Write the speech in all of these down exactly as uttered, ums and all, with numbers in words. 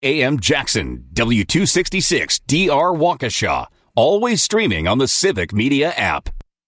A M Jackson, W two sixty-six D R Waukesha. Always streaming on the Civic Media app.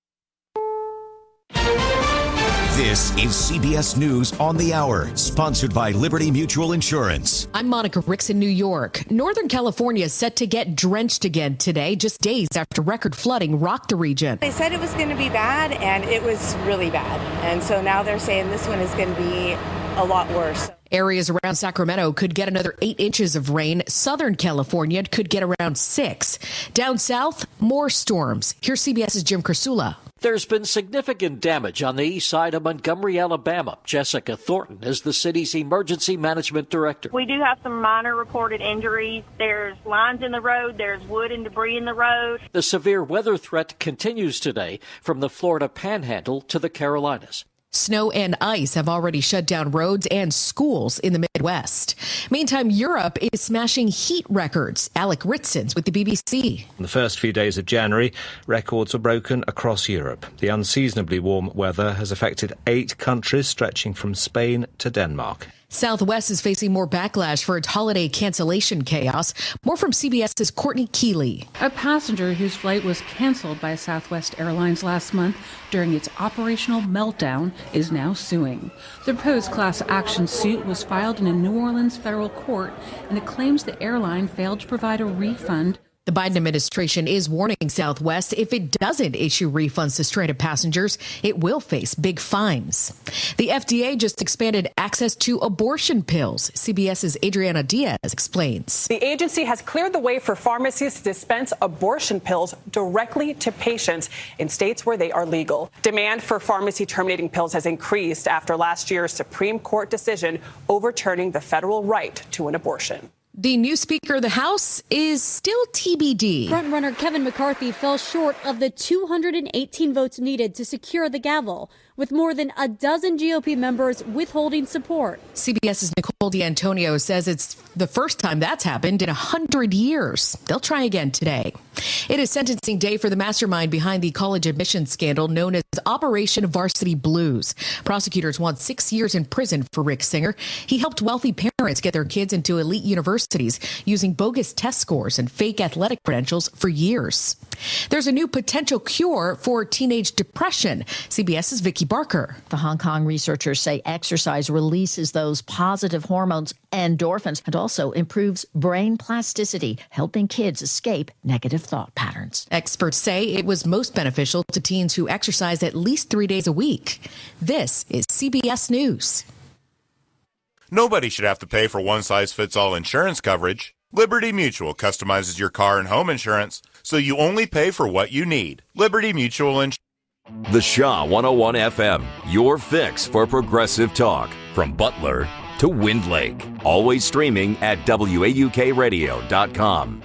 This is C B S News on the Hour, sponsored by Liberty Mutual Insurance. I'm Monica Ricks in New York. Northern California is set to get drenched again today, just days after record flooding rocked the region. They said it was going to be bad, and it was really bad. And so now they're saying this one is going to be a lot worse. Areas around Sacramento could get another eight inches of rain. Southern California could get around six. Down south, more storms. Here's CBS's Jim Kursula. There's been significant damage on the east side of Montgomery, Alabama. Jessica Thornton is the city's emergency management director. We do have some minor reported injuries. There's lines in the road. There's wood and debris in the road. The severe weather threat continues today from the Florida Panhandle to the Carolinas. Snow and ice have already shut down roads and schools in the Midwest. Meantime, Europe is smashing heat records. Alec Ritson with the B B C. In the first few days of January, records were broken across Europe. The unseasonably warm weather has affected eight countries, stretching from Spain to Denmark. Southwest is facing more backlash for its holiday cancellation chaos. More from CBS's Courtney Keeley. A passenger whose flight was canceled by Southwest Airlines last month during its operational meltdown is now suing. The proposed class action suit was filed in a New Orleans federal court, and it claims the airline failed to provide a refund. The Biden administration is warning Southwest if it doesn't issue refunds to stranded passengers, it will face big fines. The F D A just expanded access to abortion pills. CBS's Adriana Diaz explains. The agency has cleared the way for pharmacies to dispense abortion pills directly to patients in states where they are legal. Demand for pharmacy terminating pills has increased after last year's Supreme Court decision overturning the federal right to an abortion. The new Speaker of the House is still T B D. Frontrunner Kevin McCarthy fell short of the two hundred eighteen votes needed to secure the gavel, with more than a dozen G O P members withholding support. CBS's Nicole D'Antonio says it's the first time that's happened in one hundred years. They'll try again today. It is sentencing day for the mastermind behind the college admissions scandal known as Operation Varsity Blues. Prosecutors want six years in prison for Rick Singer. He helped wealthy parents get their kids into elite universities using bogus test scores and fake athletic credentials for years. There's a new potential cure for teenage depression. CBS's Vicki Barker. The Hong Kong researchers say exercise releases those positive hormones, endorphins, and also improves brain plasticity, helping kids escape negative thought patterns. Experts say it was most beneficial to teens who exercise at least three days a week. This is C B S News. Nobody should have to pay for one-size-fits-all insurance coverage. Liberty Mutual customizes your car and home insurance, so you only pay for what you need. Liberty Mutual Insurance. The Shaw one oh one F M, your fix for progressive talk. From Butler to Wind Lake. Always streaming at W A U K radio dot com.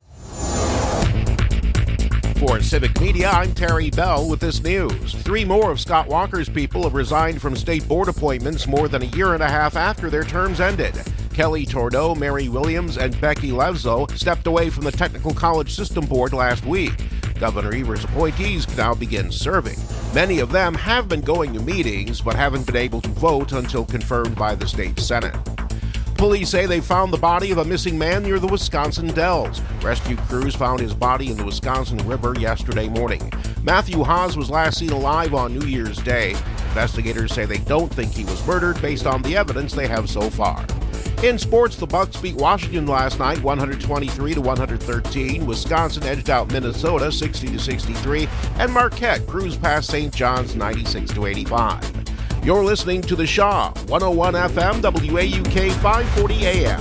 For Civic Media, I'm Terry Bell with this news. Three more of Scott Walker's people have resigned from state board appointments more than a year and a half after their terms ended. Kelly Tordeau, Mary Williams, and Becky Levzo stepped away from the Technical College System Board last week. Governor Evers' appointees can now begin serving. Many of them have been going to meetings, but haven't been able to vote until confirmed by the state Senate. Police say they found the body of a missing man near the Wisconsin Dells. Rescue crews found his body in the Wisconsin River yesterday morning. Matthew Haas was last seen alive on New Year's Day. Investigators say they don't think he was murdered based on the evidence they have so far. In sports, the Bucks beat Washington last night one twenty-three to one thirteen. Wisconsin edged out Minnesota sixty to sixty-three, and Marquette cruised past Saint John's ninety-six to eighty-five. You're listening to The Shaw, one oh one F M, W A U K five forty A M.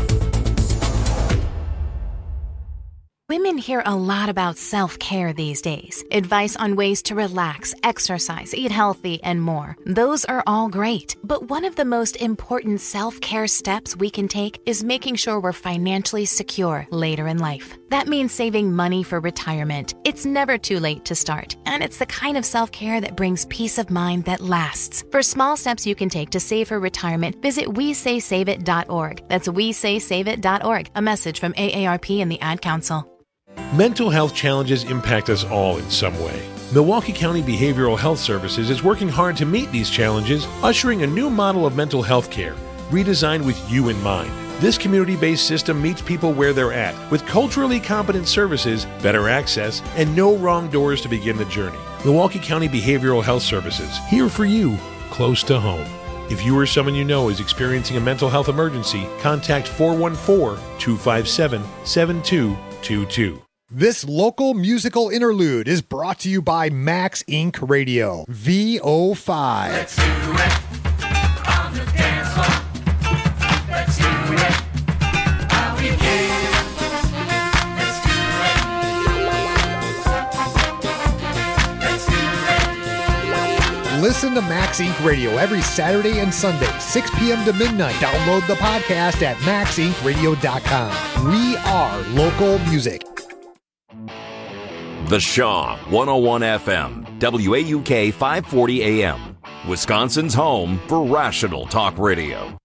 Women hear a lot about self-care these days. Advice on ways to relax, exercise, eat healthy, and more. Those are all great. But one of the most important self-care steps we can take is making sure we're financially secure later in life. That means saving money for retirement. It's never too late to start, and it's the kind of self-care that brings peace of mind that lasts. For small steps you can take to save for retirement, visit we say save it dot org. That's we say save it dot org. A message from A A R P and the Ad Council. Mental health challenges impact us all in some way. Milwaukee County Behavioral Health Services is working hard to meet these challenges, ushering a new model of mental health care, redesigned with you in mind. This community-based system meets people where they're at, with culturally competent services, better access, and no wrong doors to begin the journey. Milwaukee County Behavioral Health Services, here for you, close to home. If you or someone you know is experiencing a mental health emergency, contact four one four, two five seven, seven two two two. This local musical interlude is brought to you by Max Incorporated. Radio, V O five. Let's do it on the dance floor. Let's do it how we can. Let's do it. Let's do it. Listen to Max Incorporated. Radio every Saturday and Sunday, six p.m. to midnight. Download the podcast at max inc radio dot com. We are local music. The Shaw one oh one F M, W A U K five forty A M, Wisconsin's home for rational talk radio.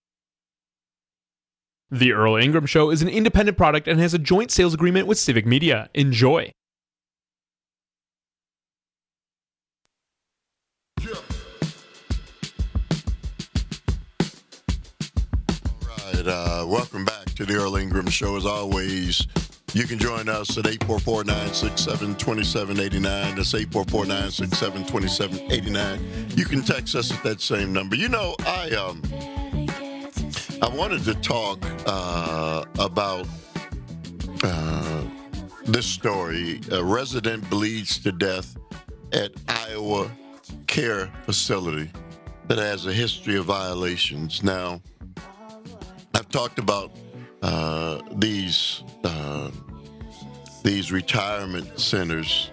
The Earl Ingram Show is an independent product and has a joint sales agreement with Civic Media. Enjoy. All right, uh, welcome back to the Earl Ingram Show. As always, you can join us at eight four four, nine six seven, two seven eight nine. That's eight four four, nine six seven, two seven eight nine. You can text us at that same number. You know, I um, I wanted to talk uh, about uh, this story. A resident bleeds to death at Iowa care facility that has a history of violations. Now, I've talked about Uh, these uh, these retirement centers,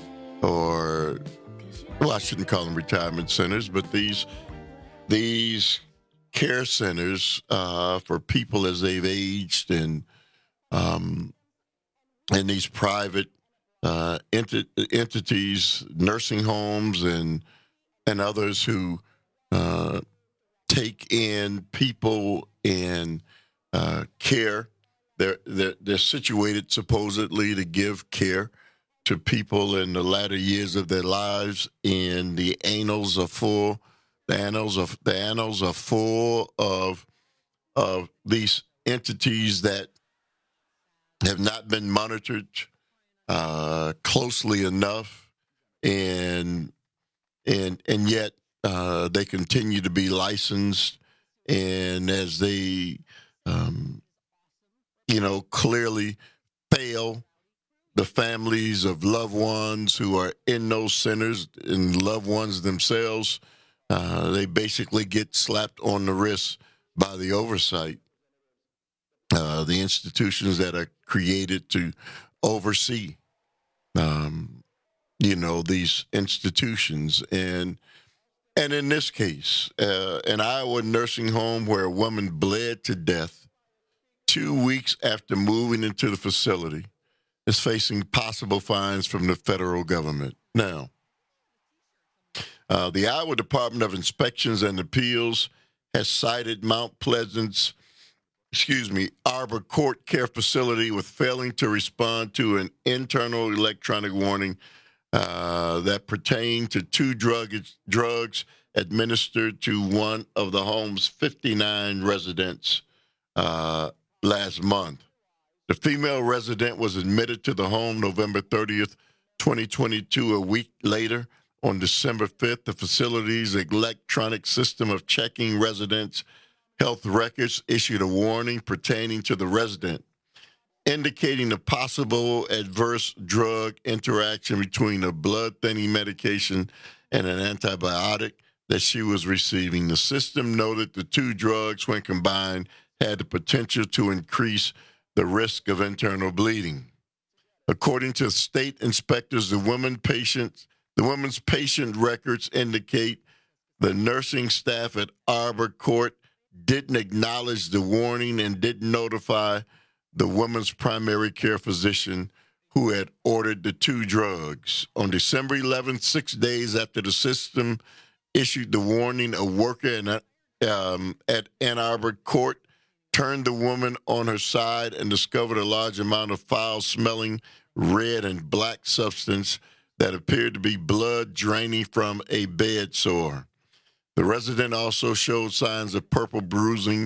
or well, I shouldn't call them retirement centers, but these these care centers uh, for people as they've aged, and um, and these private uh, enti- entities, nursing homes, and and others who uh, take in people and Uh, care. They're, they're they're situated supposedly to give care to people in the latter years of their lives, and the annals are full. The annals of the annals are full of of these entities that have not been monitored uh, closely enough, and and and yet uh, they continue to be licensed, and as they Um, you know, clearly fail the families of loved ones who are in those centers and loved ones themselves. Uh, they basically get slapped on the wrist by the oversight, uh, the institutions that are created to oversee, um, you know, these institutions. And And in this case, uh, an Iowa nursing home where a woman bled to death two weeks after moving into the facility is facing possible fines from the federal government. Now, uh, the Iowa Department of Inspections and Appeals has cited Mount Pleasant's, excuse me, Arbor Court Care Facility with failing to respond to an internal electronic warning Uh, that pertain to two drug, drugs administered to one of the home's fifty-nine residents uh, last month. The female resident was admitted to the home November thirtieth, twenty twenty-two. A week later, on December fifth, the facility's electronic system of checking residents' health records issued a warning pertaining to the resident, indicating a possible adverse drug interaction between a blood-thinning medication and an antibiotic that she was receiving. The system noted the two drugs, when combined, had the potential to increase the risk of internal bleeding. According to state inspectors, the woman patient, the woman's patient records indicate the nursing staff at Arbor Court didn't acknowledge the warning and didn't notify the woman's primary care physician, who had ordered the two drugs. On December eleventh, six days after the system issued the warning, a worker in, um, at Ann Arbor Court turned the woman on her side and discovered a large amount of foul-smelling red and black substance that appeared to be blood draining from a bed sore. The resident also showed signs of purple bruising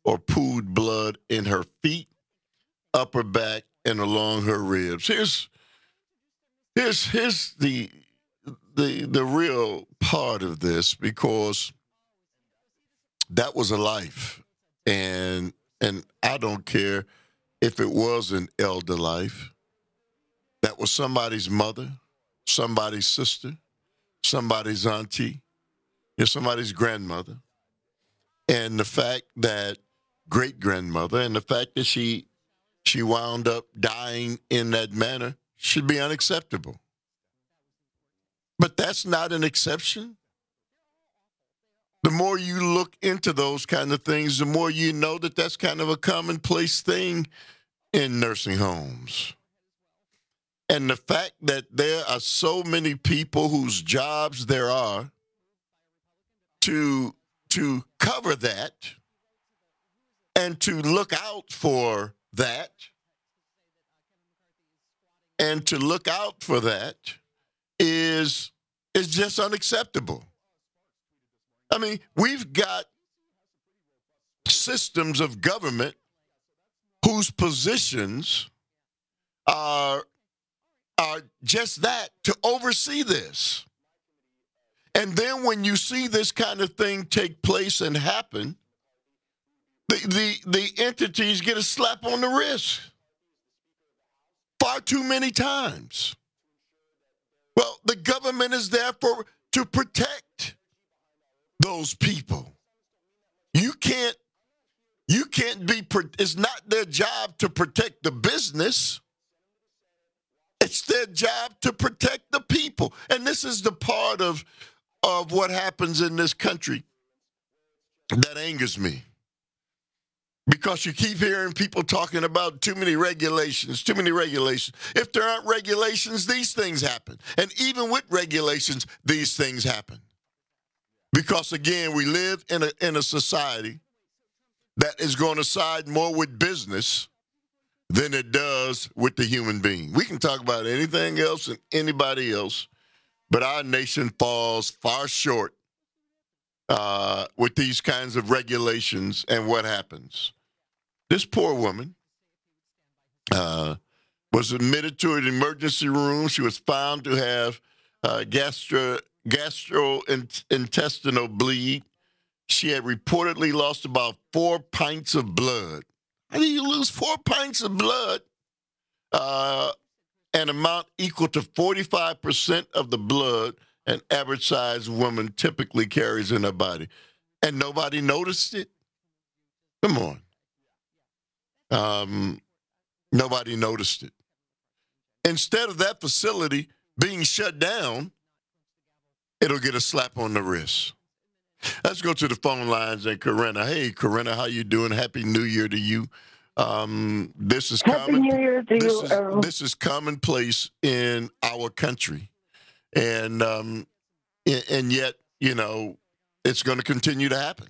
or pooled blood in her feet, upper back, and along her ribs. Here's here's here's the the the real part of this, because that was a life, and and I don't care if it was an elder life. That was somebody's mother, somebody's sister, somebody's auntie, you know, somebody's grandmother. And the fact that great-grandmother, and the fact that she she wound up dying in that manner should be unacceptable. But that's not an exception. The more you look into those kind of things, the more you know that that's kind of a commonplace thing in nursing homes. And the fact that there are so many people whose jobs there are to, to cover that and to look out for that and to look out for that is, is just unacceptable. I mean, we've got systems of government whose positions are, are just that, to oversee this. And then when you see this kind of thing take place and happen, the, the, the entities get a slap on the wrist far too many times. Well, the government is there for to protect those people. You can't, you can't be, it's not their job to protect the business. It's their job to protect the people. And this is the part of, of what happens in this country that angers me. Because you keep hearing people talking about too many regulations, too many regulations. If there aren't regulations, these things happen. And even with regulations, these things happen. Because, again, we live in a, in a society that is going to side more with business than it does with the human being. We can talk about anything else and anybody else, but our nation falls far short uh, with these kinds of regulations. And what happens? This poor woman uh, was admitted to an emergency room. She was found to have uh, gastro gastrointestinal bleed. She had reportedly lost about four pints of blood. How do you lose four pints of blood? Uh, an amount equal to forty-five percent of the blood an average-sized woman typically carries in her body. And nobody noticed it? Come on. Um, nobody noticed it. Instead of that facility being shut down, it'll get a slap on the wrist. Let's go to the phone lines and Corinna. Hey, Corinna, how you doing? Happy New Year to you. Um, this is Happy common, New Year to this you. Is, Earl. this is commonplace in our country. And, um, and yet, you know, it's going to continue to happen.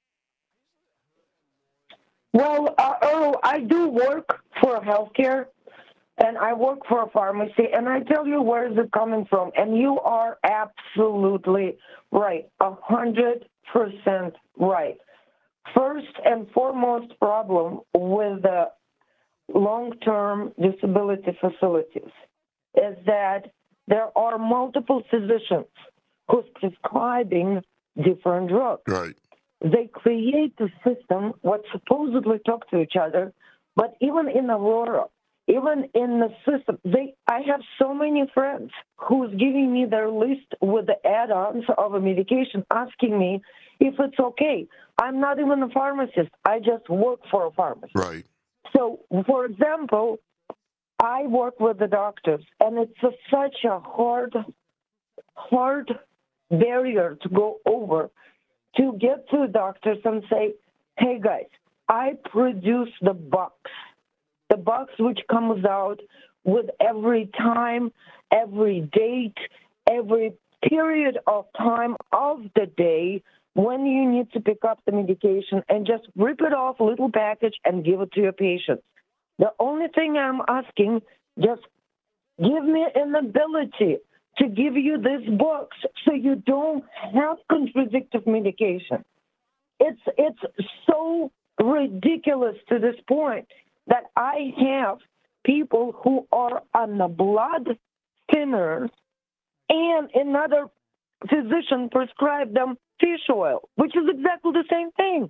Well, uh, Earl, I do work for healthcare, and I work for a pharmacy, and I tell you where is it coming from, and you are absolutely right, a hundred percent right. First and foremost problem with the long-term disability facilities is that there are multiple physicians who's prescribing different drugs. Right. They create a system what supposedly talk to each other, but even in Aurora, even in the system, they I have so many friends who's giving me their list with the add-ons of a medication, asking me if it's okay. I'm not even a pharmacist. I just work for a pharmacy. Right. So, for example, I work with the doctors, and it's a, such a hard, hard barrier to go over to get to doctors and say, hey, guys, I produce the box, the box which comes out with every time, every date, every period of time of the day when you need to pick up the medication, and just rip it off a little package and give it to your patients. The only thing I'm asking, just give me an ability to give you this box so you don't have contradictive medication. It's it's so ridiculous to this point that I have people who are on the blood thinner and another physician prescribed them fish oil, which is exactly the same thing.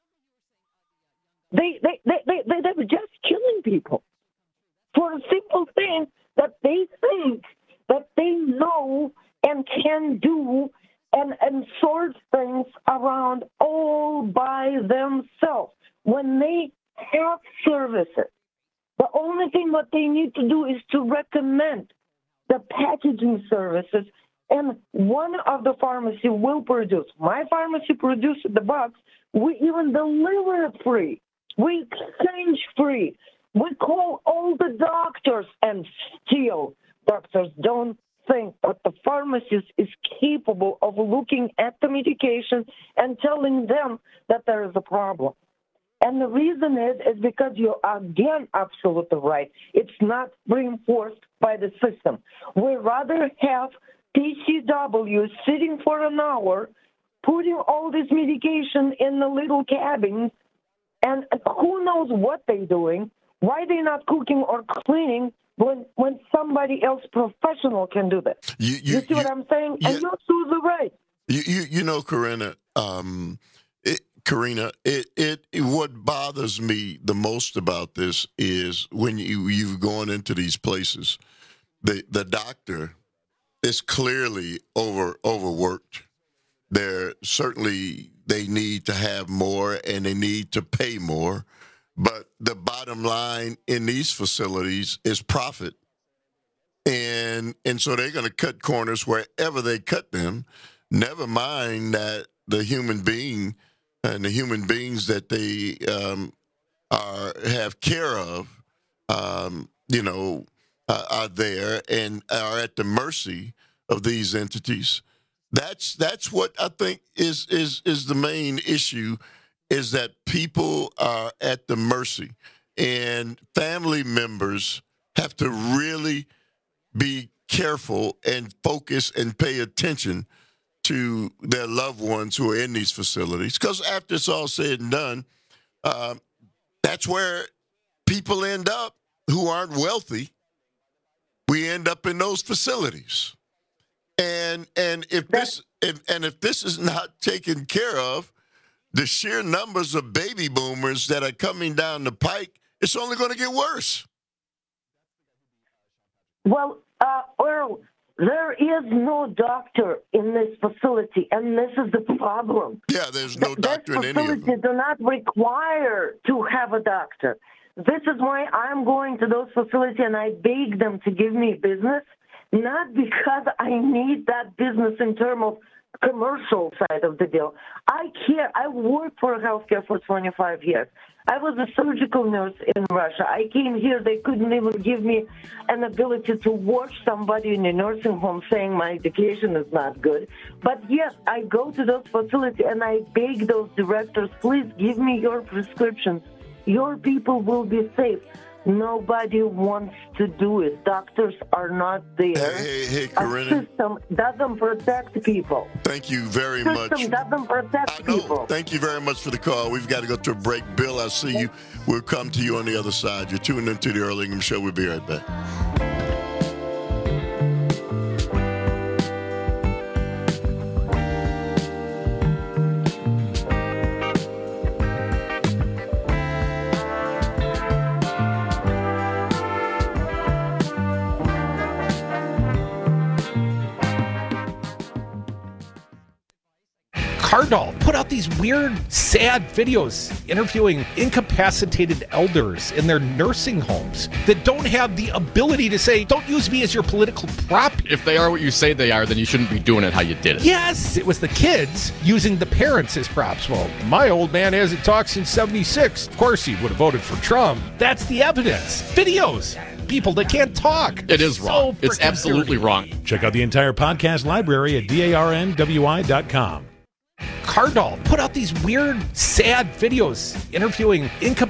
They, they, they, they, they, they were just killing people for a simple thing that they think that they know and can do and, and sort things around all by themselves. When they have services, the only thing what they need to do is to recommend the packaging services, and one of the pharmacy will produce. My pharmacy produces the box. We even deliver it free. We exchange free. We call all the doctors, and still doctors don't think that the pharmacist is capable of looking at the medication and telling them that there is a problem. And the reason is, is because you're, again, absolutely right. It's not reinforced by the system. We'd rather have P C W sitting for an hour, putting all this medication in the little cabins, and who knows what they're doing, why they're not cooking or cleaning when when somebody else professional can do that. You, you, you see you, what I'm saying? Yeah, and you're absolutely right. You, you, you know, Corinna, um, it, Karina, it, it it what bothers me the most about this is when you you've gone into these places, the the doctor is clearly over overworked. They're certainly they need to have more and they need to pay more, but the bottom line in these facilities is profit, and and so they're going to cut corners wherever they cut them. Never mind that the human being. And the human beings that they um, are have care of, um, you know, uh, are there and are at the mercy of these entities. That's that's what I think is is is the main issue, is that people are at the mercy, and family members have to really be careful and focus and pay attention to their loved ones who are in these facilities. Because after it's all said and done, uh, that's where people end up who aren't wealthy. We end up in those facilities. And and if this if, and if this is not taken care of, the sheer numbers of baby boomers that are coming down the pike, it's only going to get worse. Well, uh, Earl, there is no doctor in this facility, and this is the problem. Yeah, there's no doctor in any of them. This facility do not require to have a doctor. This is why I'm going to those facilities, and I beg them to give me business, not because I need that business in terms of commercial side of the deal. I care. I worked for healthcare for twenty-five years. I was a surgical nurse in Russia. I came here. They couldn't even give me an ability to watch somebody in a nursing home saying my education is not good. But yes, I go to those facilities and I beg those directors, please give me your prescriptions. Your people will be safe. Nobody wants to do it. Doctors are not there. Hey, hey, hey, Corinna. A system doesn't protect people. Thank you very system much. System doesn't protect I know. people. Thank you very much for the call. We've got to go to a break. Bill, I see you. We'll come to you on the other side. You're tuning into the Earl Ingham Show. We'll be right back. Cardall put out these weird, sad videos interviewing incapacitated elders in their nursing homes that don't have the ability to say, don't use me as your political prop. If they are what you say they are, then you shouldn't be doing it how you did it. Yes, it was the kids using the parents as props. Well, my old man hasn't talked since seventy-six. Of course he would have voted for Trump. That's the evidence. Videos. People that can't talk. It is wrong. So it's absolutely dirty. Wrong. Check out the entire podcast library at darnwi dot com. Cardall put out these weird, sad videos interviewing incapacitated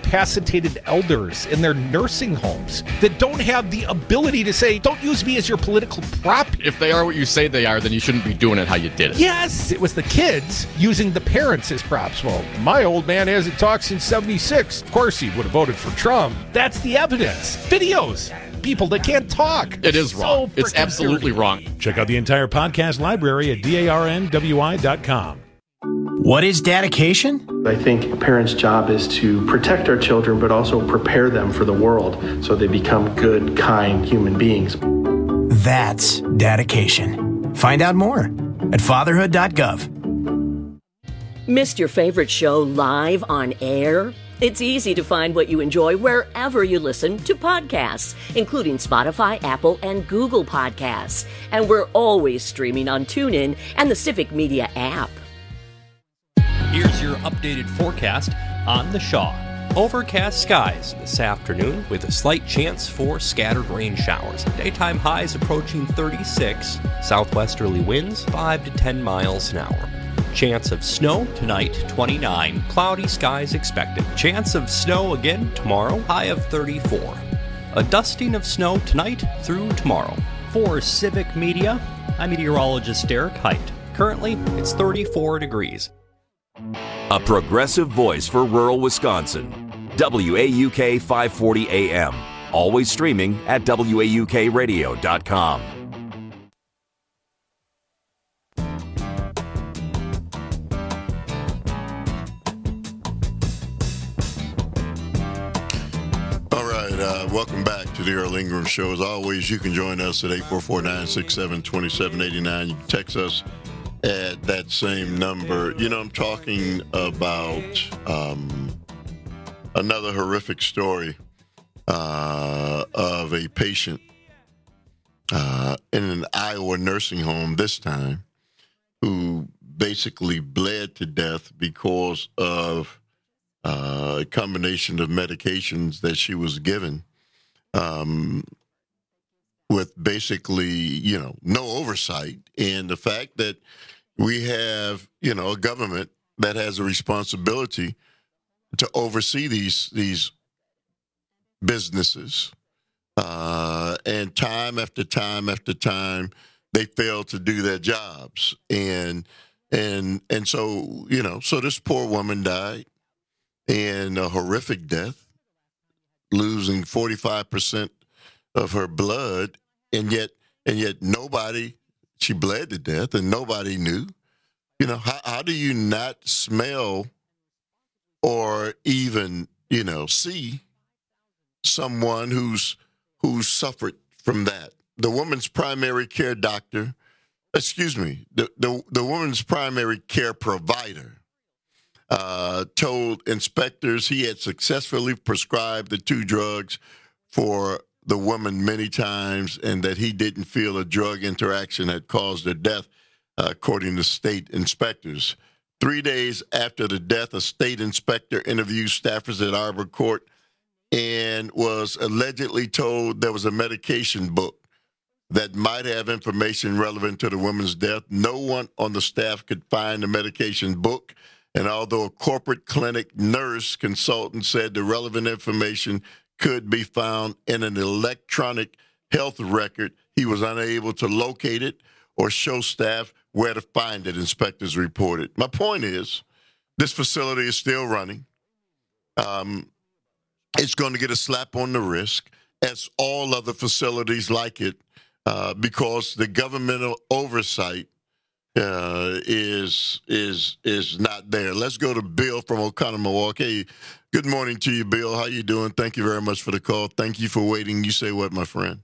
incapacitated elders in their nursing homes that don't have the ability to say, don't use me as your political prop. If they are what you say they are, then you shouldn't be doing it how you did it. Yes, it was the kids using the parents as props. Well, my old man hasn't talked since seventy-six. Of course he would have voted for Trump. That's the evidence. Videos. People that can't talk. It is wrong. So it's absolutely wrong. Check out the entire podcast library at darnwi dot com. What is dedication? I think a parent's job is to protect our children, but also prepare them for the world so they become good, kind human beings. That's dedication. Find out more at fatherhood dot gov. Missed your favorite show live on air? It's easy to find what you enjoy wherever you listen to podcasts, including Spotify, Apple, and Google Podcasts. And we're always streaming on TuneIn and the Civic Media app. Here's your updated forecast on the Shaw. Overcast skies this afternoon with a slight chance for scattered rain showers. Daytime highs approaching thirty-six. Southwesterly winds five to ten miles an hour. Chance of snow tonight, twenty-nine. Cloudy skies expected. Chance of snow again tomorrow, high of thirty-four. A dusting of snow tonight through tomorrow. For Civic Media, I'm meteorologist Derek Height. Currently, it's thirty-four degrees. A progressive voice for rural Wisconsin. W A U K five forty A M. Always streaming at W A U K radio dot com. Uh, welcome back to the Earl Ingram Show. As always, you can join us at eight four four, nine six seven, two seven eight nine. You can text us at that same number. You know, I'm talking about um, another horrific story uh, of a patient uh, in an Iowa nursing home this time who basically bled to death because of Uh, a combination of medications that she was given um, with basically, you know, no oversight. And the fact that we have, you know, a government that has a responsibility to oversee these these businesses. Uh, and time after time after time, they fail to do their jobs. And, and, and so, you know, so this poor woman died. And a horrific death, losing forty-five percent of her blood, and yet, and yet nobody, she bled to death, and nobody knew. You know, how, how do you not smell or even, you know, see someone who's who's suffered from that? The woman's primary care doctor, excuse me, the the, the woman's primary care provider Uh, told inspectors he had successfully prescribed the two drugs for the woman many times and that he didn't feel a drug interaction had caused her death, uh, according to state inspectors. Three days after the death, a state inspector interviewed staffers at Arbor Court and was allegedly told there was a medication book that might have information relevant to the woman's death. No one on the staff could find the medication book. And although a corporate clinic nurse consultant said the relevant information could be found in an electronic health record, he was unable to locate it or show staff where to find it, inspectors reported. My point is, this facility is still running. Um, it's going to get a slap on the wrist, as all other facilities like it, uh, because the governmental oversight Uh, is is is not there. Let's go to Bill from Oconomowoc. Hey, good morning to you, Bill. How you doing? Thank you very much for the call. Thank you for waiting. You say what, my friend?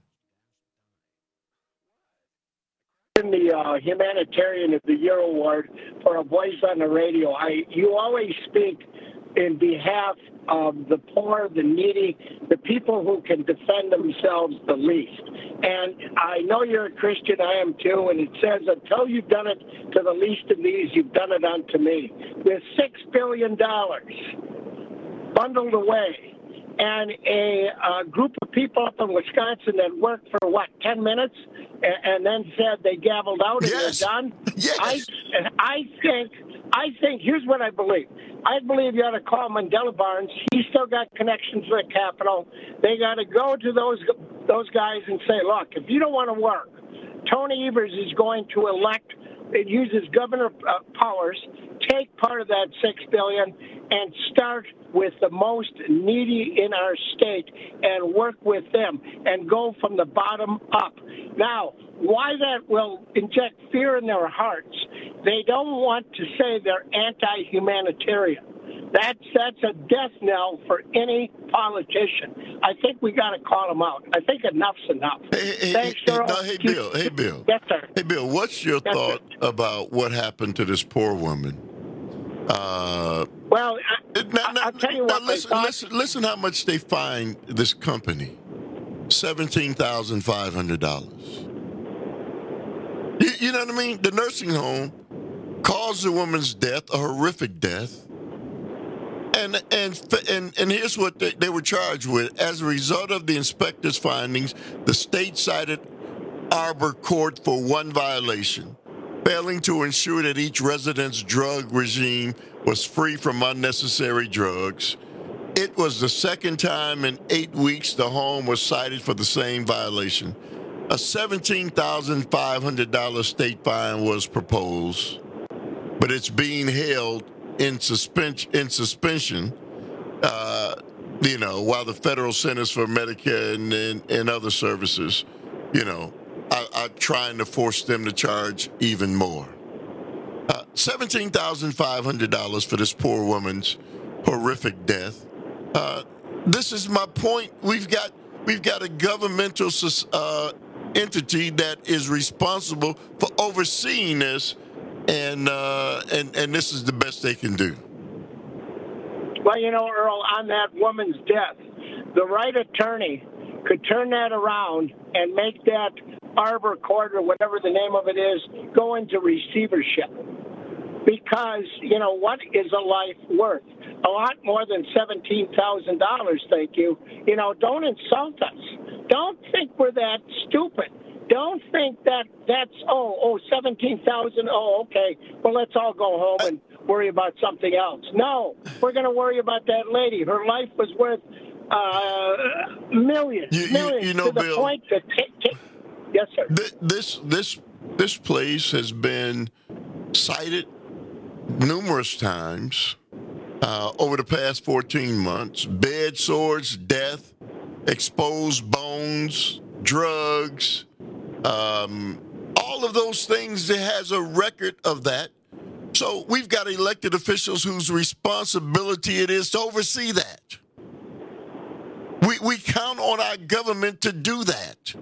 In the uh, Humanitarian of the Year Award for a voice on the radio. I you always speak in behalf of the poor, the needy, the people who can defend themselves the least. And I know you're a Christian, I am too, and it says, until you've done it to the least of these, you've done it unto me. With six billion dollars bundled away, and a, a group of people up in Wisconsin that worked for, what, ten minutes, and, and then said they gavelled out and yes. they're done? Yes. I, I think I think, here's what I believe. I believe you ought to call Mandela Barnes. He's still got connections with the Capitol. They got to go to those those guys and say, look, if you don't want to work, Tony Evers is going to elect, it uses governor uh, powers, take part of that six billion dollars and start with the most needy in our state and work with them and go from the bottom up. Now, why that will inject fear in their hearts, they don't want to say they're anti-humanitarian. That's that's a death knell for any politician. I think we got to call them out. I think enough's enough. Hey, hey, Thanks, hey, Earl. no, hey, Bill. Hey, Bill. Yes, sir. Hey, Bill. What's your Yes, thought sir. about what happened to this poor woman? Uh, well, I, now, now, I'll tell you now what. Listen, listen, listen. How much they fined this company? Seventeen thousand five hundred dollars. You, you know what I mean? The nursing home caused the woman's death, a horrific death. And and and and here's what they, they were charged with. As a result of the inspector's findings, the state cited Arbor Court for one violation, failing to ensure that each resident's drug regime was free from unnecessary drugs. It was the second time in eight weeks the home was cited for the same violation. A seventeen thousand five hundred dollars state fine was proposed, but it's being held in suspension, in suspension, uh, you know, while the Federal Centers for Medicare and, and, and other services, you know, are, are trying to force them to charge even more. Uh, seventeen thousand five hundred dollars for this poor woman's horrific death. Uh, this is my point. We've got we've got a governmental uh, entity that is responsible for overseeing this. And, uh, and and this is the best they can do. Well, you know, Earl, on that woman's death, the right attorney could turn that around and make that Arbor Court or whatever the name of it is go into receivership. Because, you know, what is a life worth? A lot more than seventeen thousand dollars, thank you. You know, don't insult us. Don't think we're that stupid. Don't think that that's, oh, oh, seventeen thousand, oh, okay, well, let's all go home and worry about something else. No, we're going to worry about that lady. Her life was worth uh, millions, you, millions, you, you know, to the Bill, point that, t- t- yes, sir. Th- this, this, this place has been cited numerous times uh, over the past fourteen months. Bed sores, death, exposed bones, drugs, Um, all of those things, it has a record of that. So we've got elected officials whose responsibility it is to oversee that. We we count on our government to do that.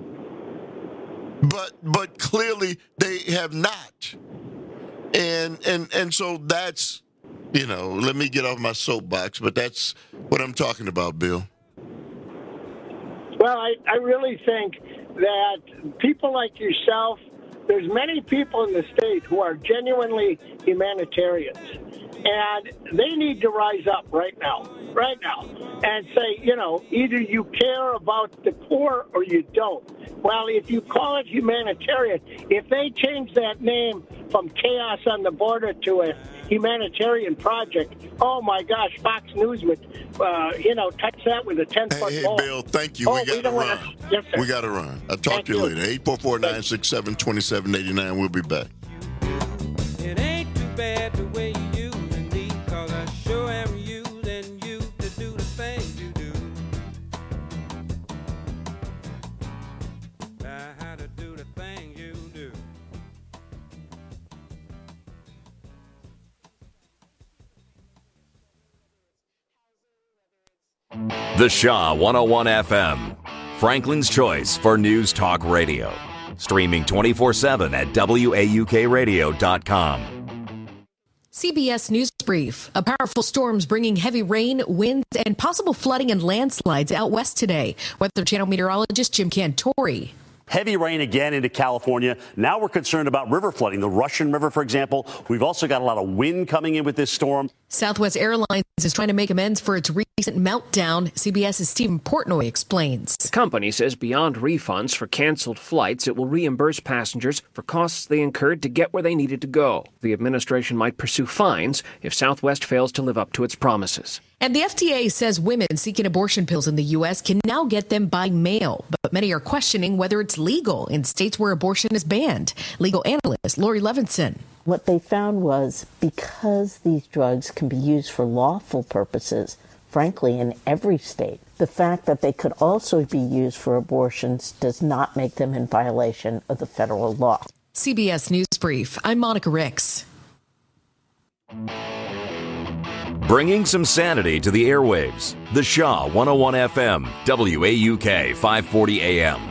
But but clearly they have not. And and and so that's, you know, let me get off my soapbox, but that's what I'm talking about, Bill. Well, I, I really think that people like yourself, there's many people in the state who are genuinely humanitarians, and they need to rise up right now, right now, and say, you know, either you care about the poor or you don't. Well, if you call it humanitarian, if they change that name from chaos on the border to a humanitarian project, oh my gosh, Fox News would, uh, you know, touch that with a ten-foot hey, hey, pole. Bill, thank you. Oh, we got to run. Wanna... Yes, sir. We got to run. I'll talk Thank to you, you. later. eight four four, nine six seven, two seven eight nine. We'll be back. It ain't too bad the way you using me, 'cause I sure am using you to do the things you do. I how to do the things you do. The Shaw one oh one F M, Franklin's choice for news talk radio. Streaming twenty-four seven at W A U K radio dot com. C B S News Brief. A powerful storm's bringing heavy rain, winds, and possible flooding and landslides out west today. Weather Channel meteorologist Jim Cantori. Heavy rain again into California. Now we're concerned about river flooding. The Russian River, for example. We've also got a lot of wind coming in with this storm. Southwest Airlines is trying to make amends for its recent meltdown. CBS's Stephen Portnoy explains. The company says beyond refunds for canceled flights, it will reimburse passengers for costs they incurred to get where they needed to go. The administration might pursue fines if Southwest fails to live up to its promises. And the F D A says women seeking abortion pills in the U S can now get them by mail, but many are questioning whether it's legal in states where abortion is banned. Legal analyst Lori Levinson. What they found was because these drugs can be used for lawful purposes, frankly, in every state, the fact that they could also be used for abortions does not make them in violation of the federal law. C B S News Brief. I'm Monica Ricks. Bringing some sanity to the airwaves. The Shaw one oh one F M, W A U K five forty A M.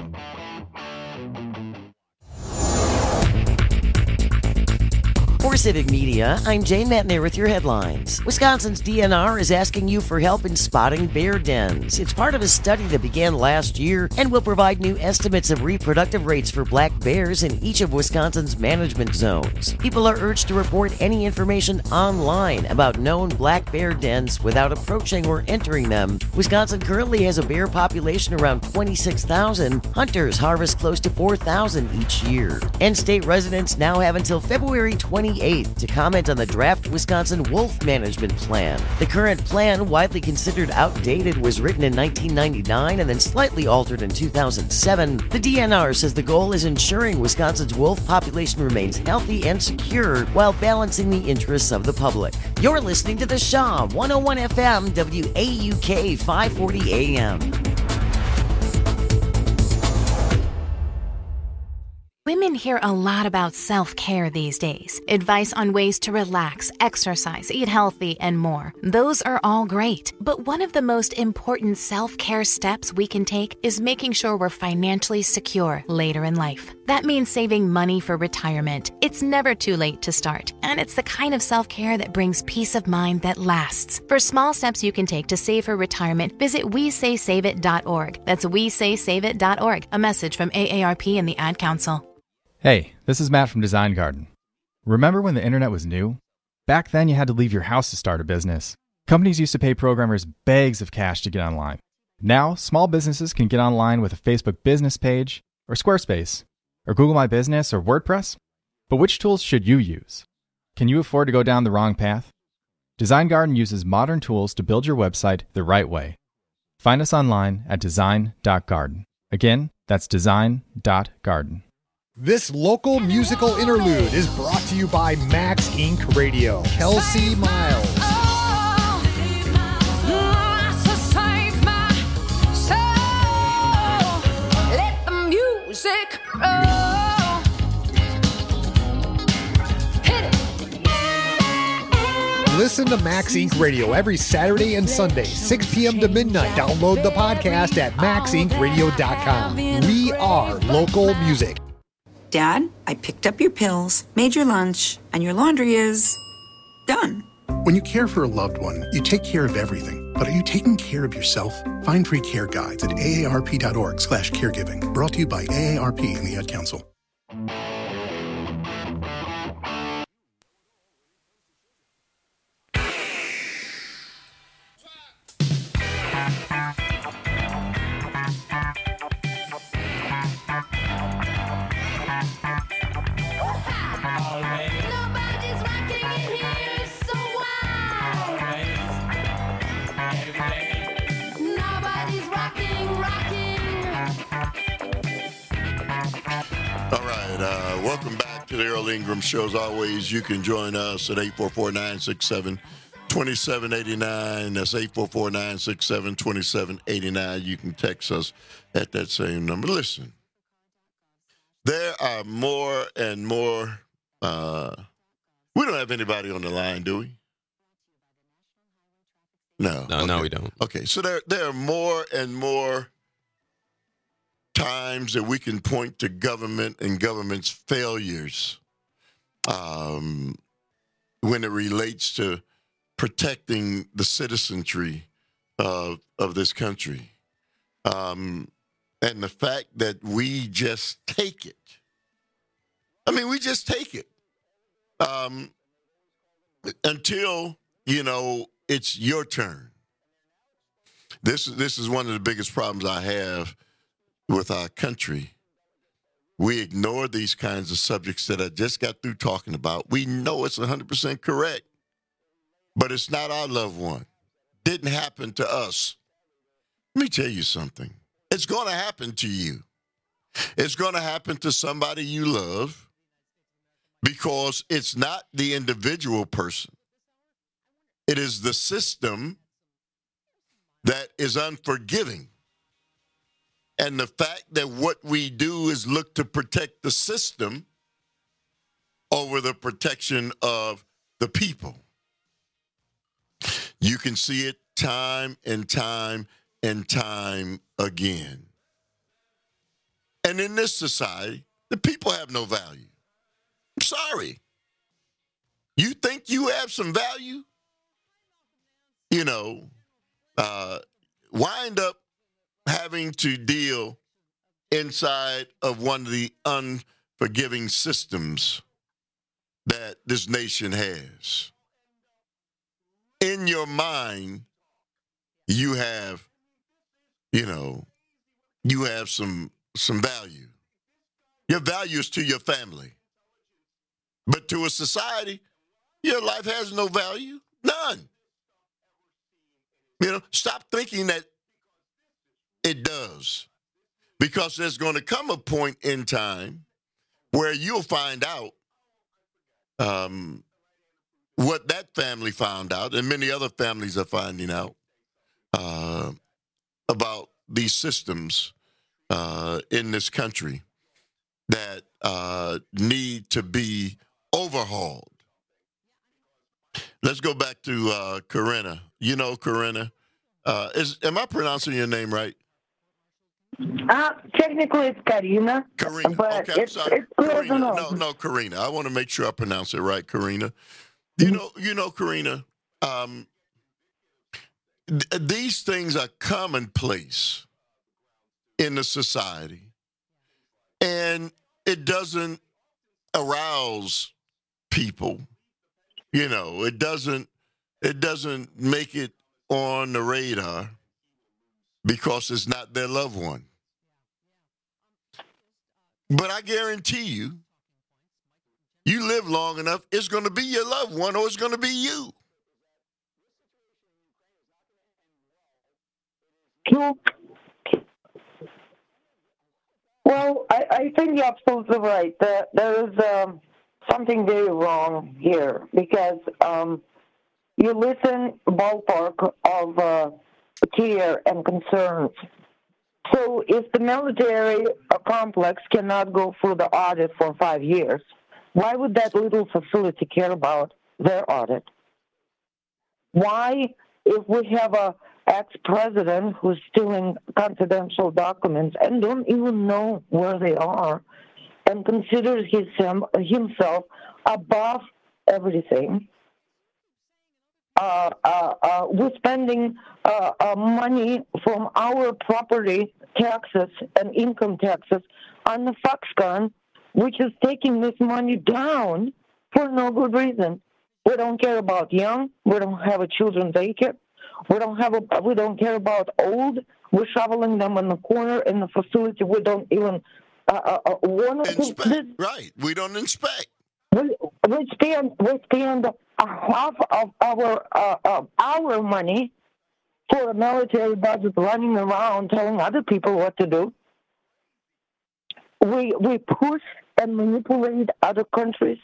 For Civic Media, I'm Jane Matner with your headlines. Wisconsin's D N R is asking you for help in spotting bear dens. It's part of a study that began last year and will provide new estimates of reproductive rates for black bears in each of Wisconsin's management zones. People are urged to report any information online about known black bear dens without approaching or entering them. Wisconsin currently has a bear population around twenty-six thousand. Hunters harvest close to four thousand each year. And state residents now have until February twenty-eighth to comment on the draft Wisconsin Wolf Management Plan. The current plan, widely considered outdated, was written in nineteen ninety-nine and then slightly altered in two thousand seven. The D N R says the goal is ensuring Wisconsin's wolf population remains healthy and secure while balancing the interests of the public. You're listening to The Shaw, one oh one F M, W A U K five forty A M. Women hear a lot about self-care these days. Advice on ways to relax, exercise, eat healthy, and more. Those are all great. But one of the most important self-care steps we can take is making sure we're financially secure later in life. That means saving money for retirement. It's never too late to start. And it's the kind of self-care that brings peace of mind that lasts. For small steps you can take to save for retirement, visit we say save it dot org. That's we say save it dot org. A message from A A R P and the Ad Council. Hey, this is Matt from Design Garden. Remember when the internet was new? Back then you had to leave your house to start a business. Companies used to pay programmers bags of cash to get online. Now, small businesses can get online with a Facebook business page, or Squarespace, or Google My Business, or WordPress. But which tools should you use? Can you afford to go down the wrong path? Design Garden uses modern tools to build your website the right way. Find us online at design dot garden. Again, that's design dot garden. This local musical interlude is brought to you by Max Incorporated. Radio. Kelsey Miles. Let the music roll. Hit it. Listen to Max Incorporated. Radio every Saturday and Sunday, six p.m. to midnight. Download the podcast at max inc radio dot com. We are local music. Dad, I picked up your pills, made your lunch, and your laundry is done. When you care for a loved one, you take care of everything. But are you taking care of yourself? Find free care guides at A A R P dot org slash caregiving. Brought to you by A A R P and the Ad Council. Uh, welcome back to the Earl Ingram Show. As always, you can join us at eight four four, nine six seven, two seven eight nine. That's eight four four, nine six seven, two seven eight nine. You can text us at that same number. Listen, there are more and more. Uh, we don't have anybody on the line, do we? No. No, okay. no, we don't. Okay, so there, there are more and more times that we can point to government and government's failures um, when it relates to protecting the citizenry of, of this country. Um, And the fact that we just take it. I mean, we just take it. Um, until, you know, it's your turn. This, this is one of the biggest problems I have with our country. We ignore these kinds of subjects that I just got through talking about. We know it's one hundred percent correct, but it's not our loved one. Didn't happen to us. Let me tell you something. It's going to happen to you. It's going to happen to somebody you love because it's not the individual person. It is the system that is unforgiving. And the fact that what we do is look to protect the system over the protection of the people. You can see it time and time and time again. And in this society, the people have no value. I'm sorry. You think you have some value? You know, uh, wind up having to deal inside of one of the unforgiving systems that this nation has. In your mind, you have, you know, you have some some value. Your value is to your family. But to a society, your life has no value. None. You know, stop thinking that it does. Because there's going to come a point in time where you'll find out um, what that family found out, and many other families are finding out uh, about these systems uh, in this country that uh, need to be overhauled. Let's go back to uh, Corinna. You know, Corinna, uh, is am I pronouncing your name right? Uh, technically, it's Karina. Karina. But okay, I'm it's, sorry. it's Karina. No, no, Karina. I want to make sure I pronounce it right, Karina. You know, you know, Karina. Um, th- these things are commonplace in the society, and it doesn't arouse people. You know, it doesn't. It doesn't make it on the radar. Because it's not their loved one. But I guarantee you, you live long enough, it's going to be your loved one or it's going to be you. Well, I, I think you're absolutely right. There, there is um, something very wrong here because um, you listen ballpark of uh, care and concerns. So if the military complex cannot go through the audit for five years, why would that little facility care about their audit? Why, if we have a ex-president who's stealing confidential documents and don't even know where they are and considers his, himself above everything, Uh, uh, uh, we're spending uh, uh, money from our property taxes and income taxes on the Foxconn, which is taking this money down for no good reason. We don't care about young. We don't have a children's daycare. We don't have a. We don't care about old. We're shoveling them in the corner in the facility. We don't even uh, uh, uh, want to inspect. Right. We don't inspect. We, we spend we spend a half of our uh, uh, our money for a military budget running around telling other people what to do. We we push and manipulate other countries,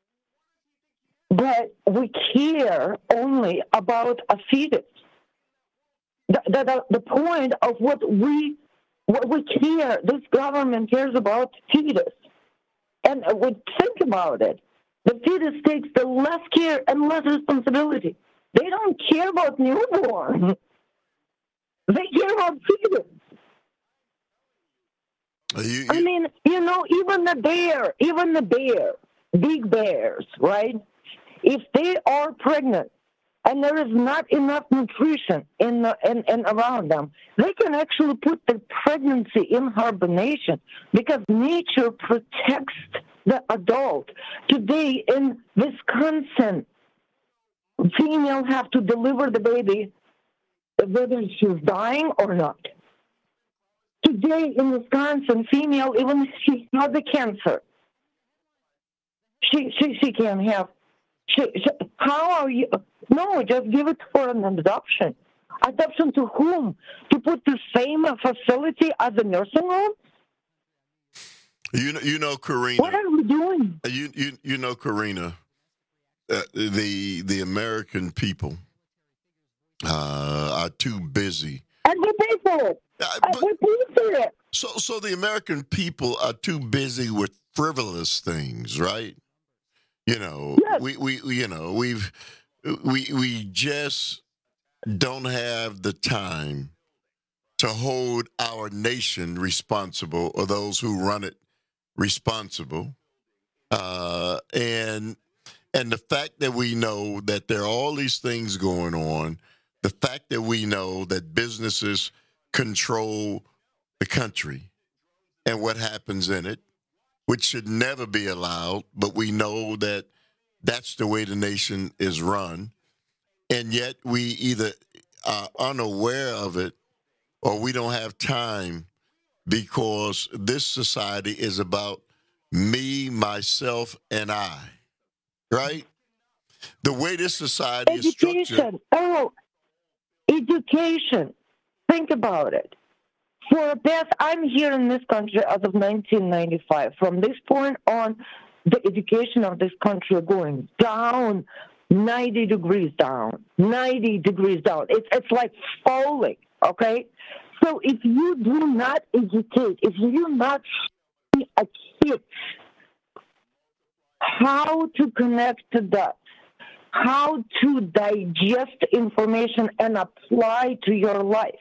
but we care only about a fetus. The, the, the point of what we what we care, this government cares about fetus. And we think about it. The fetus takes the less care and less responsibility. They don't care about newborn. They care about fetus. You, you, I mean, you know, even the bear, even the bear, big bears, right? If they are pregnant and there is not enough nutrition in, the, in, in around them, they can actually put the pregnancy in hibernation because nature protects the adult. Today in Wisconsin, females have to deliver the baby whether she's dying or not. Today in Wisconsin, female, even if she has the cancer, she she she can't have. She, she, how are you? No, just give it for an adoption. Adoption to whom? To put the same facility as a nursing home? You know, you know, Karina. What are we doing? You you you know, Karina. Uh, the the American people uh, are too busy. And we pay for it. Uh, and we pay for it. So so the American people are too busy with frivolous things, right? You know, yes. we, we you know we've we we just don't have the time to hold our nation responsible or those who run it responsible, uh, and. And the fact that we know that there are all these things going on, the fact that we know that businesses control the country and what happens in it, which should never be allowed, but we know that that's the way the nation is run. And yet we either are unaware of it or we don't have time because this society is about me, myself, and I. Right? The way this society education. is structured. Oh, education. Think about it. For a past, I'm here in this country as of nineteen ninety-five. From this point on, the education of this country going down ninety degrees down. ninety degrees down. It's, it's like falling, okay? So if you do not educate, if you do not see a kid how to connect the dots, how to digest information and apply to your life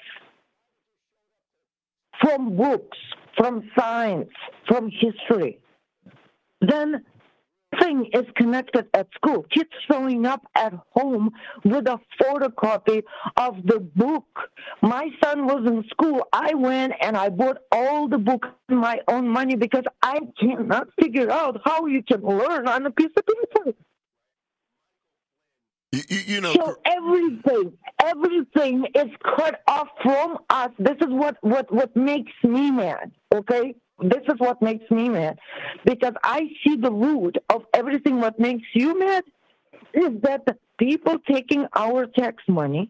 from books, from science, from history, then thing is connected at school. Kids showing up at home with a photocopy of the book. My son was in school. I went and I bought all the books in my own money because I cannot figure out how you can learn on a piece of paper. You, you, you know, so everything, everything is cut off from us. This is what, what, what makes me mad, okay? This is what makes me mad, because I see the root of everything what makes you mad is that the people taking our tax money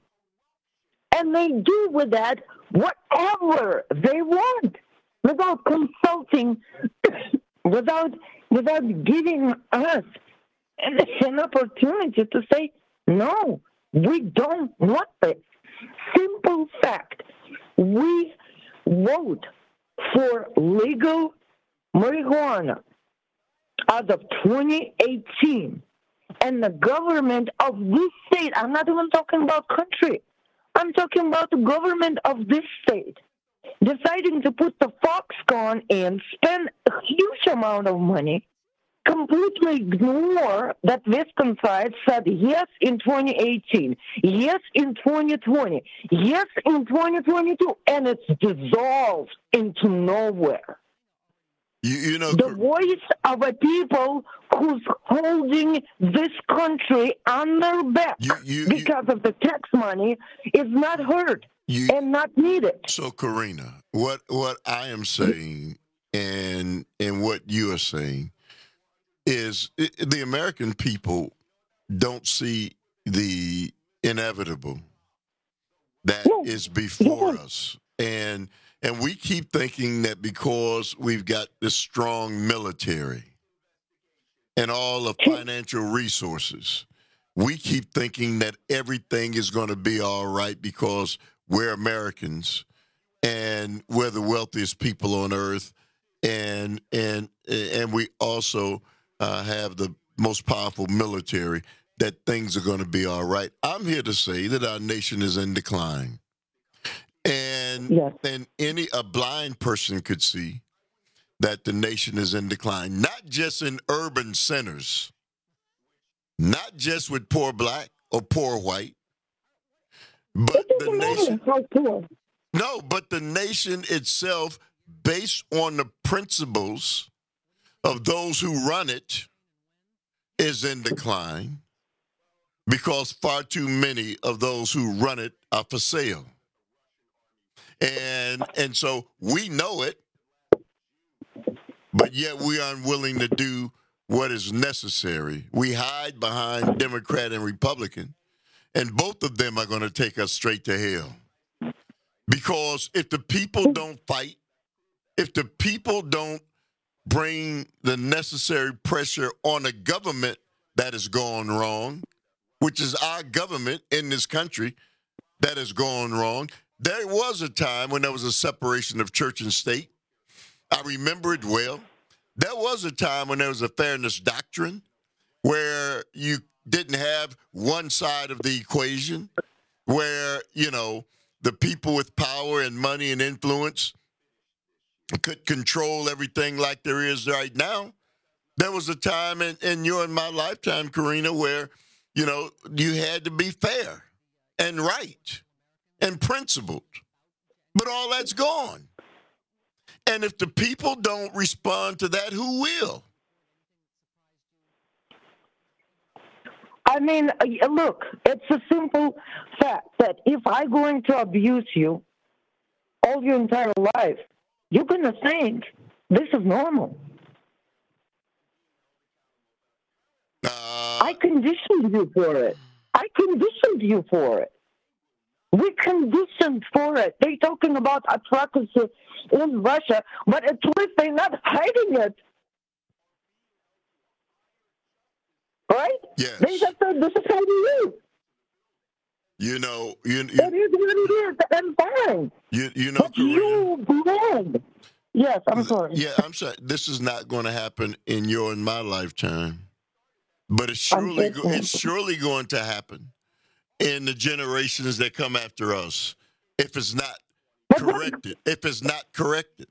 and they do with that whatever they want without consulting, without without giving us an, an opportunity to say, no, we don't want this. Simple fact, we vote for legal marijuana as of twenty eighteen. And the government of this state, I'm not even talking about country, I'm talking about the government of this state, deciding to put the Foxconn in, spend a huge amount of money, completely ignore that Wisconsin said yes in twenty eighteen, yes in twenty twenty, yes in twenty twenty-two, and it's dissolved into nowhere. You, you know, the voice of a people who's holding this country on their back you, you, because you, of the tax money is not heard you, and not needed. So, Karina, what what I am saying and and what you are saying is it, the American people don't see the inevitable that yeah. is before yeah. us. And and we keep thinking that because we've got this strong military and all the financial resources, we keep thinking that everything is going to be all right because we're Americans and we're the wealthiest people on earth, and and and we also uh, have the most powerful military, that things are going to be all right. I'm here to say that our nation is in decline. And yes. and any a blind person could see that the nation is in decline, not just in urban centers, not just with poor black or poor white. But the nation, no, but the nation itself, based on the principles of those who run it, is in decline because far too many of those who run it are for sale. And and so we know it, but yet we are unwilling to do what is necessary. We hide behind Democrat and Republican, and both of them are going to take us straight to hell. Because if the people don't fight, if the people don't bring the necessary pressure on a government that has gone wrong, which is our government in this country that has gone wrong. There was a time when there was a separation of church and state. I remember it well. There was a time when there was a fairness doctrine where you didn't have one side of the equation, where, you know, the people with power and money and influence could control everything like there is right now. There was a time in, in your and my lifetime, Karina, where, you know, you had to be fair and right and principled. But all that's gone. And if the people don't respond to that, who will? I mean, look, it's a simple fact that if I'm going to abuse you all your entire life, you're going to think this is normal. Uh, I conditioned you for it. I conditioned you for it. We conditioned for it. They're talking about atrocities in Russia, but at least they're not hiding it. Right? Yes. They just said, this is how it is. You know, you, you, it is what it is, and fine. You, you know, but you belong. Yes, I'm sorry. Yeah, I'm sorry. This is not going to happen in your and my lifetime, but it's surely, go, it's surely going to happen in the generations that come after us. If it's not corrected, if it's not corrected.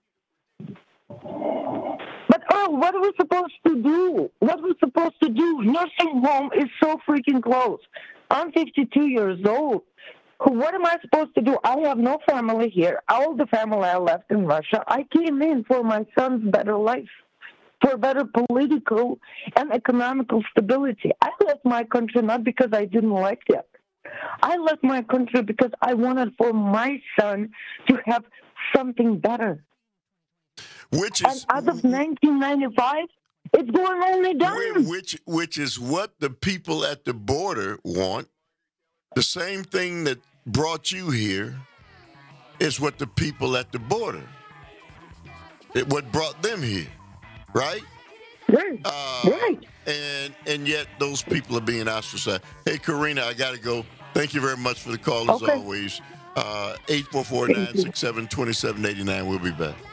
But oh, what are we supposed to do? What are we supposed to do? Nursing home is so freaking close. I'm fifty-two years old. What am I supposed to do? I have no family here. All the family I left in Russia. I came in for my son's better life, for better political and economical stability. I left my country not because I didn't like it. I left my country because I wanted for my son to have something better. Which is, and as of nineteen ninety-five, it's going only down. Which, which is what the people at the border want. The same thing that brought you here is what the people at the border, it, what brought them here, right? Right, uh, right. And and yet those people are being ostracized. Hey, Karina, I got to go. Thank you very much for the call, as okay. always. Uh, eight four four, nine six seven, two seven eight nine. We'll be back.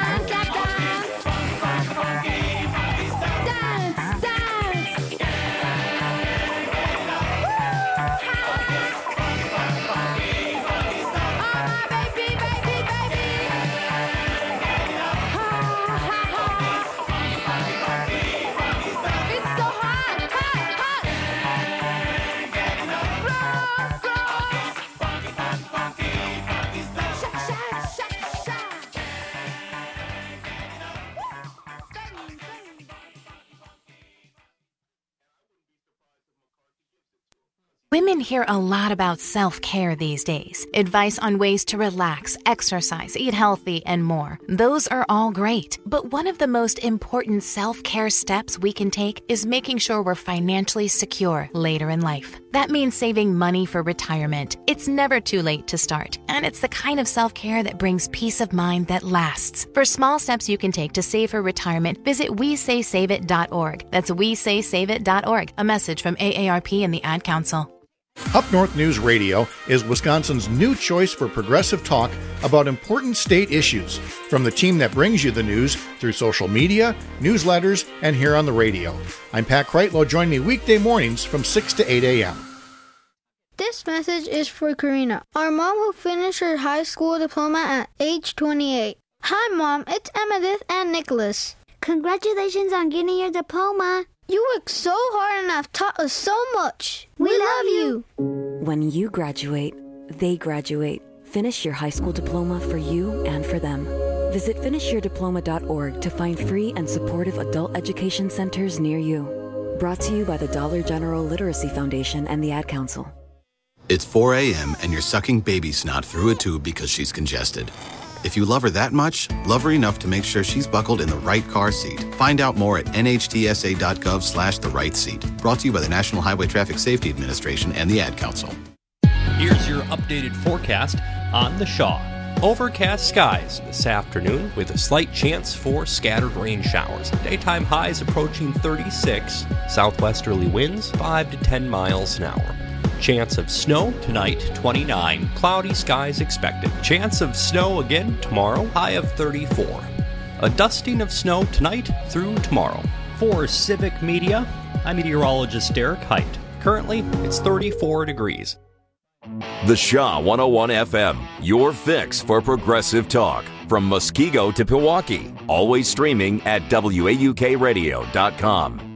Women hear a lot about self-care these days. Advice on ways to relax, exercise, eat healthy, and more. Those are all great. But one of the most important self-care steps we can take is making sure we're financially secure later in life. That means saving money for retirement. It's never too late to start. And it's the kind of self-care that brings peace of mind that lasts. For small steps you can take to save for retirement, visit we say save it dot org. That's we say save it dot org. A message from A A R P and the Ad Council. Up North News Radio is Wisconsin's new choice for progressive talk about important state issues, from the team that brings you the news through social media, newsletters, and here on the radio. I'm Pat Kreitlow. Join me weekday mornings from six to eight a.m. This message is for Karina, our mom who finished her high school diploma at age twenty-eight. Hi, Mom. It's Emmettith and Nicholas. Congratulations on getting your diploma. You worked so hard and have taught us so much. We, we love you. When you graduate, they graduate. Finish your high school diploma for you and for them. Visit finish your diploma dot org to find free and supportive adult education centers near you. Brought to you by the Dollar General Literacy Foundation and the Ad Council. It's four a.m. and you're sucking baby snot through a tube because she's congested. If you love her that much, love her enough to make sure she's buckled in the right car seat. Find out more at N H T S A dot gov slash the right seat. Brought to you by the National Highway Traffic Safety Administration and the Ad Council. Here's your updated forecast on the Shaw. Overcast skies this afternoon with a slight chance for scattered rain showers. Daytime highs approaching thirty-six. Southwesterly winds five to ten miles an hour. Chance of snow tonight, twenty-nine. Cloudy skies expected. Chance of snow again tomorrow, high of thirty-four. A dusting of snow tonight through tomorrow. For Civic Media, I'm meteorologist Derek Height. Currently, it's thirty-four degrees. The Shaw one oh one F M, your fix for progressive talk. From Muskego to Pewaukee. Always streaming at W A U K radio dot com.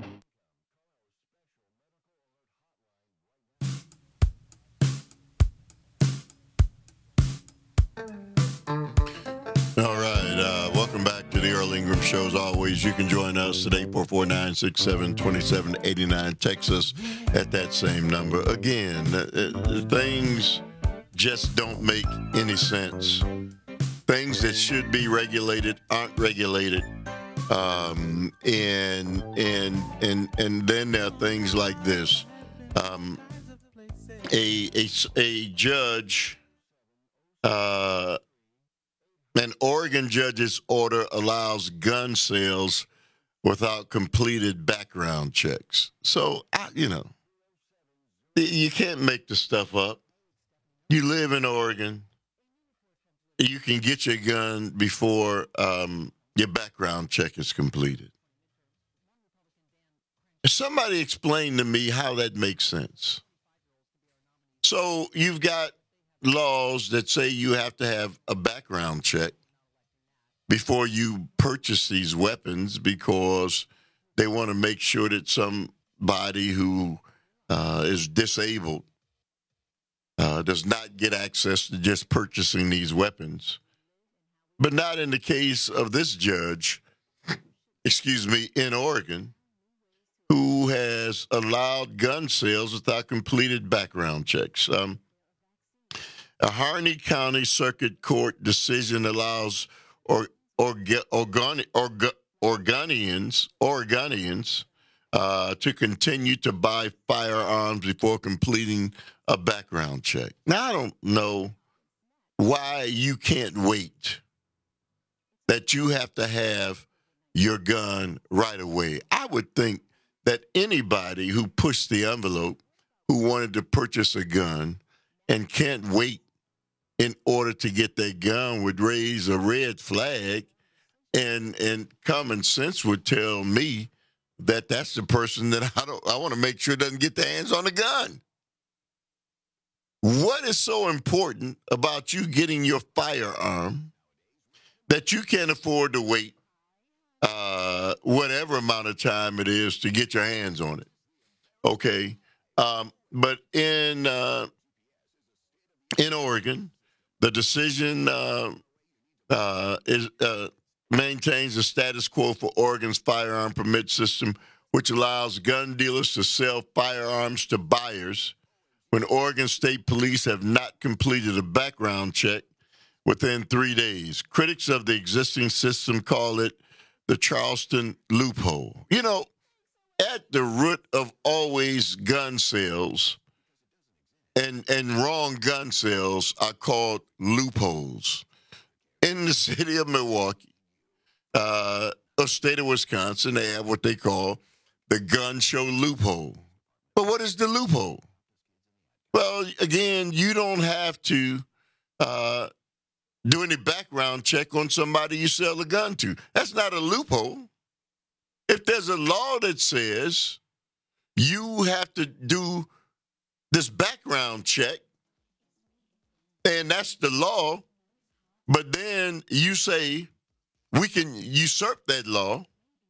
All right, uh, welcome back to the Earl Ingram Show. As always, you can join us at eight four four, nine six seven, two seven eight nine. Text us at that same number. Again, uh, things just don't make any sense. Things that should be regulated aren't regulated. Um, and, and, and, and then there are things like this. Um, a, a, a judge... Uh, An Oregon judge's order allows gun sales without completed background checks. So, you know, you can't make the stuff up. You live in Oregon. You can get your gun before um, your background check is completed. Somebody explain to me how that makes sense. So you've got laws that say you have to have a background check before you purchase these weapons because they want to make sure that somebody who uh, is disabled uh, does not get access to just purchasing these weapons. But not in the case of this judge, excuse me, in Oregon, who has allowed gun sales without completed background checks. Um, A Harney County Circuit Court decision allows or, or, Oregon, Oregonians, Oregonians uh, to continue to buy firearms before completing a background check. Now, I don't know why you can't wait, that you have to have your gun right away. I would think that anybody who pushed the envelope, who wanted to purchase a gun and can't wait in order to get their gun would raise a red flag, and and common sense would tell me that that's the person that I don't I want to make sure doesn't get their hands on a gun. What is so important about you getting your firearm that you can't afford to wait uh, whatever amount of time it is to get your hands on it? Okay, um, but in uh, in Oregon, the decision uh, uh, is uh, maintains the status quo for Oregon's firearm permit system, which allows gun dealers to sell firearms to buyers when Oregon State Police have not completed a background check within three days. Critics of the existing system call it the Charleston loophole. You know, at the root of always gun sales and, and wrong gun sales are called loopholes. In the city of Milwaukee, uh, a state of Wisconsin, they have what they call the gun show loophole. But what is the loophole? Well, again, you don't have to uh, do any background check on somebody you sell a gun to. That's not a loophole. If there's a law that says you have to do this background check, and that's the law, but then you say we can usurp that law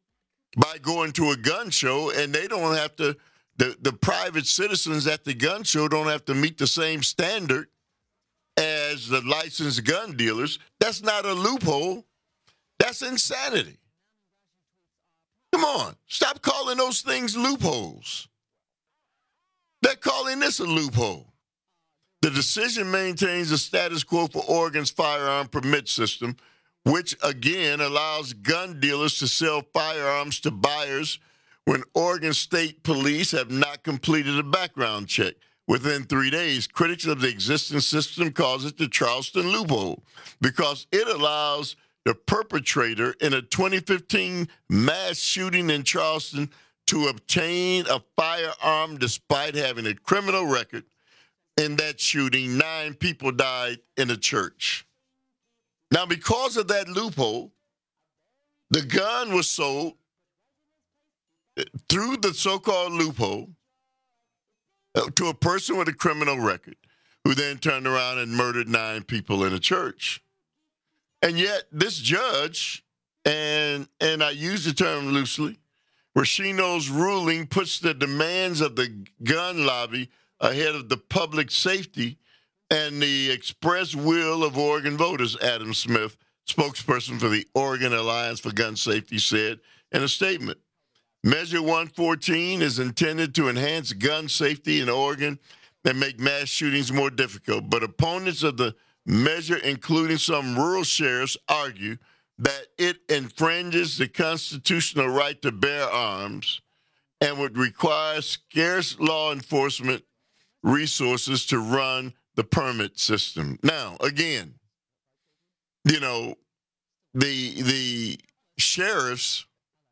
by going to a gun show, and they don't have to, the, the private citizens at the gun show don't have to meet the same standard as the licensed gun dealers. That's not a loophole. That's insanity. Come on. Stop calling those things loopholes. They're calling this a loophole. The decision maintains the status quo for Oregon's firearm permit system, which again allows gun dealers to sell firearms to buyers when Oregon State Police have not completed a background check within three days. Critics of the existing system call it the Charleston loophole because it allows the perpetrator in a twenty fifteen mass shooting in Charleston to obtain a firearm despite having a criminal record. In that shooting, nine people died in a church. Now, because of that loophole, the gun was sold through the so-called loophole to a person with a criminal record who then turned around and murdered nine people in a church. And yet this judge, and, and I use the term loosely, Rashino's ruling puts the demands of the gun lobby ahead of the public safety and the express will of Oregon voters, Adam Smith, spokesperson for the Oregon Alliance for Gun Safety, said in a statement. Measure one fourteen is intended to enhance gun safety in Oregon and make mass shootings more difficult. But opponents of the measure, including some rural sheriffs, argue that it infringes the constitutional right to bear arms and would require scarce law enforcement resources to run the permit system. Now, again, you know, the the sheriffs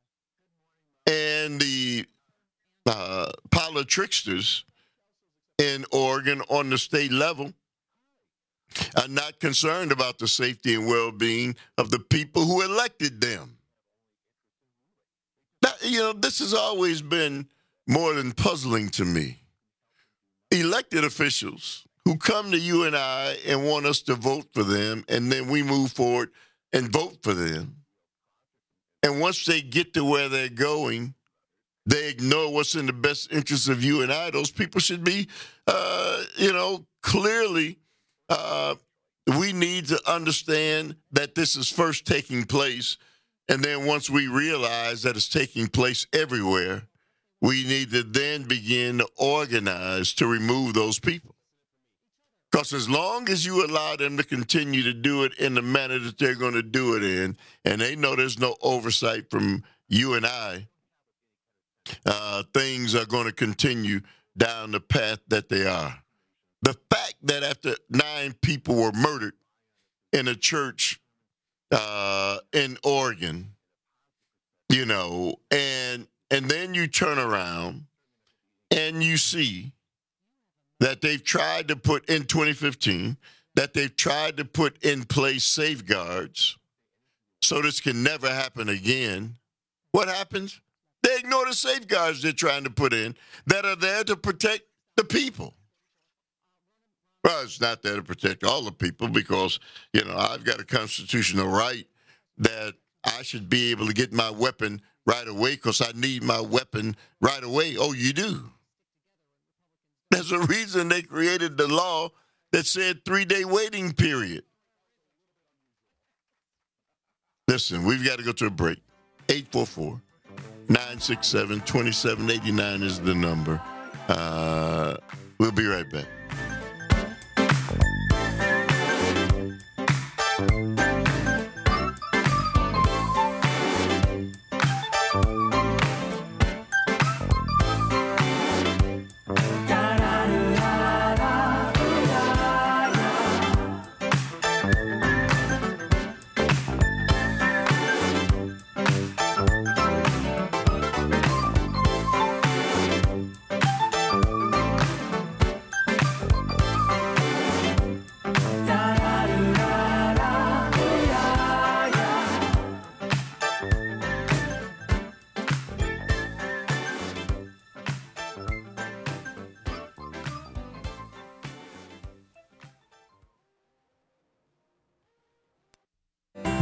and the uh, politricksters in Oregon on the state level are not concerned about the safety and well-being of the people who elected them. That, you know, this has always been more than puzzling to me. Elected officials who come to you and I and want us to vote for them, and then we move forward and vote for them. And once they get to where they're going, they ignore what's in the best interest of you and I. Those people should be, uh, you know, clearly uh, we need to understand that this is first taking place. And then once we realize that it's taking place everywhere, we need to then begin to organize to remove those people. Because as long as you allow them to continue to do it in the manner that they're going to do it in, and they know there's no oversight from you and I, uh, things are going to continue down the path that they are. The fact that after nine people were murdered in a church uh, in Oregon, you know, and and then you turn around and you see that they've tried to put in twenty fifteen, that they've tried to put in place safeguards so this can never happen again. What happens? They ignore the safeguards they're trying to put in that are there to protect the people. Well, it's not there to protect all the people because, you know, I've got a constitutional right that I should be able to get my weapon right away because I need my weapon right away. Oh, you do? There's a reason they created the law that said three-day waiting period. Listen, we've got to go to a break. eight four four, nine six seven, two seven eight nine is the number. Uh, we'll be right back.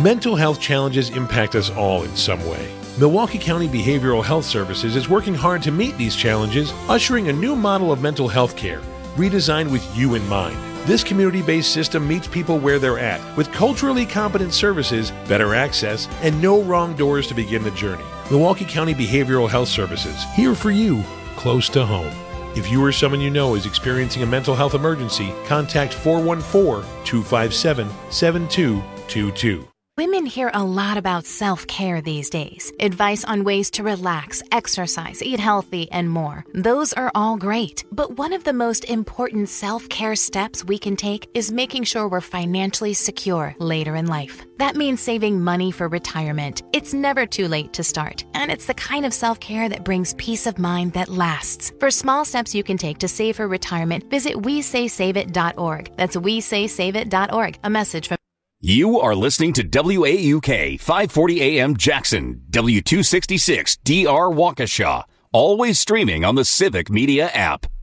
Mental health challenges impact us all in some way. Milwaukee County Behavioral Health Services is working hard to meet these challenges, ushering a new model of mental health care, redesigned with you in mind. This community-based system meets people where they're at, with culturally competent services, better access, and no wrong doors to begin the journey. Milwaukee County Behavioral Health Services, here for you, close to home. If you or someone you know is experiencing a mental health emergency, contact four one four, two five seven, seven two two two. Women hear a lot about self-care these days. Advice on ways to relax, exercise, eat healthy, and more. Those are all great. But one of the most important self-care steps we can take is making sure we're financially secure later in life. That means saving money for retirement. It's never too late to start. And it's the kind of self-care that brings peace of mind that lasts. For small steps you can take to save for retirement, visit we say save it dot org. That's we say save it dot org. A message from You are listening to W A U K five forty A M Jackson, W two sixty-six D R Waukesha, always streaming on the Civic Media app.